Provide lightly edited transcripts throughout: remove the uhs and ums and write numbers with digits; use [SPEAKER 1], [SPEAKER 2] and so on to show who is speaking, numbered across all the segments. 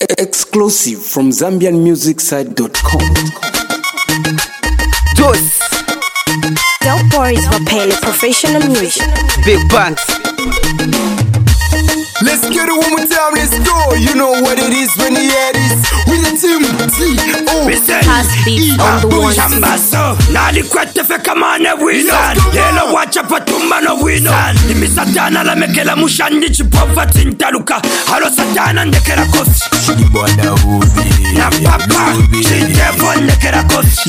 [SPEAKER 1] Exclusive from ZambianMusicSite.com.
[SPEAKER 2] Dos
[SPEAKER 3] Dope Boys Vapele Professional Music.
[SPEAKER 2] Big Banks.
[SPEAKER 4] Let's get it one more time, let's go. You know what it is when you hear this. With the team
[SPEAKER 3] Pass beats on the one
[SPEAKER 5] Chambaso, nali kwete feka mane wino. Lelo wacha patumba no wino. Limi satana la mekela mushandi chipova tintaluka. Halo satana ndekela kosi.
[SPEAKER 4] Shidi bwana ubi.
[SPEAKER 5] Na papa, chitevo ndekela kosi.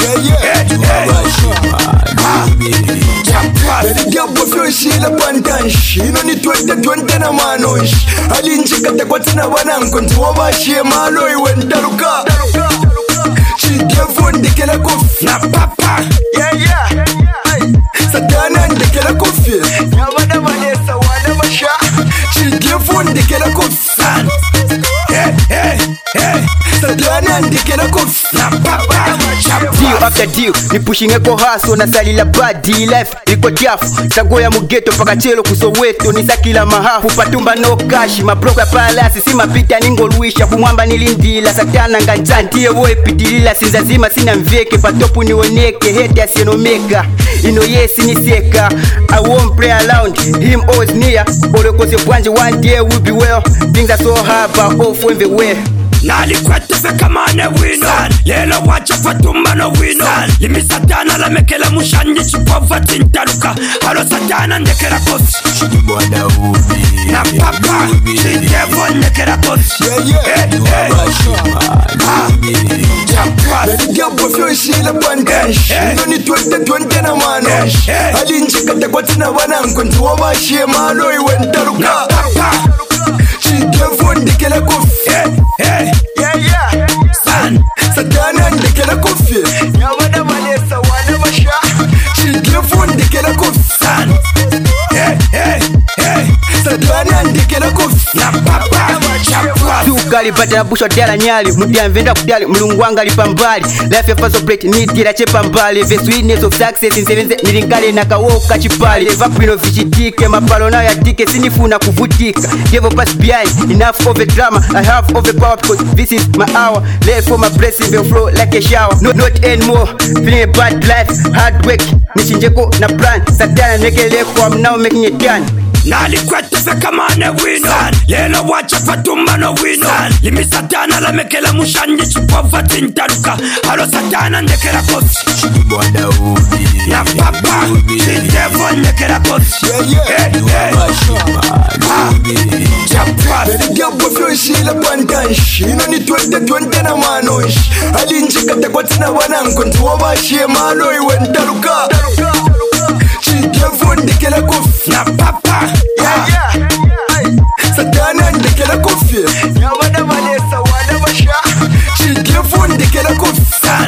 [SPEAKER 4] Beli diabo fyoshila pantanshi. Ino ni 2020 na manonshi. Alinjikate kwa tina wananko ntiwabashie malo iwe ntaluka. Chitevo ndekela kofi.
[SPEAKER 5] Na papa,
[SPEAKER 4] Satana ndekela kofi. Nyabada vanesa wana masha. Chitevo ndekela kofi. Satana ndekela kofi.
[SPEAKER 5] na papa,
[SPEAKER 2] Deal after deal, ni pushing eko haso na sali la bad life. Iko tiafu, sagoya mugeto paka chelo kusoweto. Ni sakila mahafu, patumba no cash. Mabroka palasi, sima pita ningoluisha. Kumwamba nilindila, satana nganjantie woe pitilila. Sinzazima sina mveke, patopu niwoneke. Hete asienomeka, ino yesi niseka. I won't play around, him always near. Ore kose pwanje one day will be well. Things are so hard, but off everywhere.
[SPEAKER 5] nali kwete feka mane wino. Lelo wacha patumba no wino. Limi satana la mekela mushandi chipova tintaluka. Halo satana ndekela kosi.
[SPEAKER 4] Shidi bwana ubi.
[SPEAKER 5] Na papa, chitevo ndekela kosi.
[SPEAKER 4] Beli diabo fyoshila pantanshi. Ino ni 2020 na manonshi. Alinjikate kwa tina wananko ntiwabashie malo iwe ntaluka. Chitevo ndekela kofi. Satana ndekela kofi. Nyabada vanesa wana masha. Chitevo ndekela kofi. Satana ndekela kofi.
[SPEAKER 5] Na papa, chapwa.
[SPEAKER 2] Tukali bata busho dela nyali. Mudia mvenda kudali, mlungu wanga lipambali. Life ya faso plate, nitira chepa mbali. The sweetness of success, insevenze nilingale na kawoka chipali. Evapino vichitike, mapalo na ya tike. Sinifuna kuvutika, give up us behind. Enough of a drama, I have of a power. Because this is my hour, left for my blessing. Will flow like a shower, not anymore. Feeling a bad life, hard work. Nishinjeko na plan, satana nekele kwa I'm now making it done.
[SPEAKER 5] Nali kwete feka mane wino. Lelo wacha patumba no wino. Limi satana la mekela mushandi chipova tintaluka. Halo satana ndekela kosi.
[SPEAKER 4] Shidi bwana ubi.
[SPEAKER 5] Na papa, chitevo ndekela kosi. Chapwa.
[SPEAKER 4] Beli diabo fyoshila pantanshi. Ino ni 2020 na manonshi. Alinjikate kwa tina wananko ntiwabashie malo iwe ntaluka. Chitevo ndekela kofi.
[SPEAKER 5] Na papa,
[SPEAKER 4] Satana ndekela kofi. Nyabada vanesa wana masha. Chitevo ndekela kofi.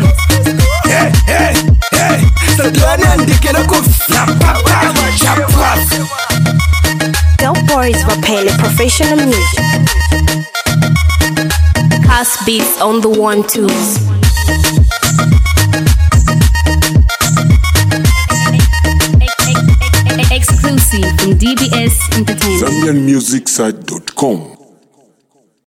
[SPEAKER 4] Satana ndekela kofi.
[SPEAKER 5] na papa, chapwa.
[SPEAKER 3] Dope Boys Vapele Professional Music. Pass beats on the 1-2s.
[SPEAKER 6] Exclusive from DBS Entertainment.
[SPEAKER 1] ZambianMusicSite.com.